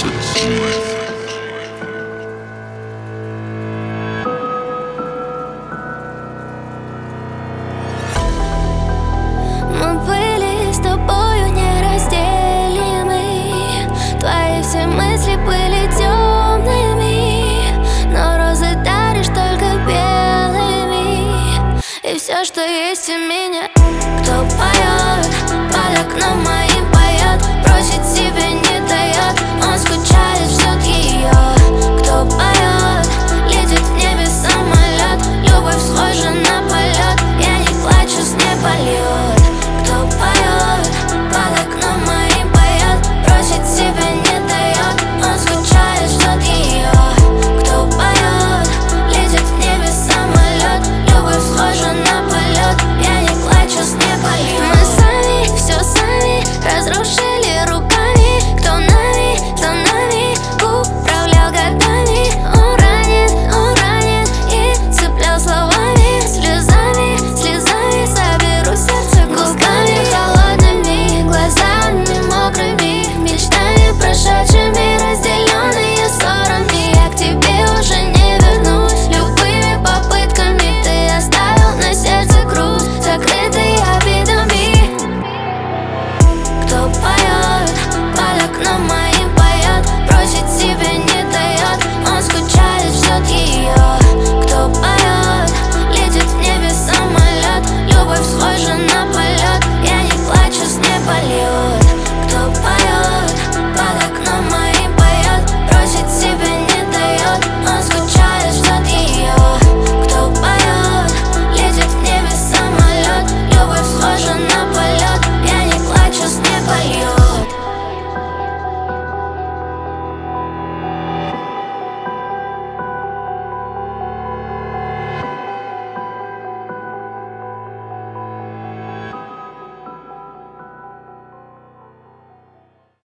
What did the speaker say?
Мы были с тобою неразделимы. Твои все мысли были темными, но розы даришь только белыми. И все, что есть у меня. Кто поет под окном моим, поет, просит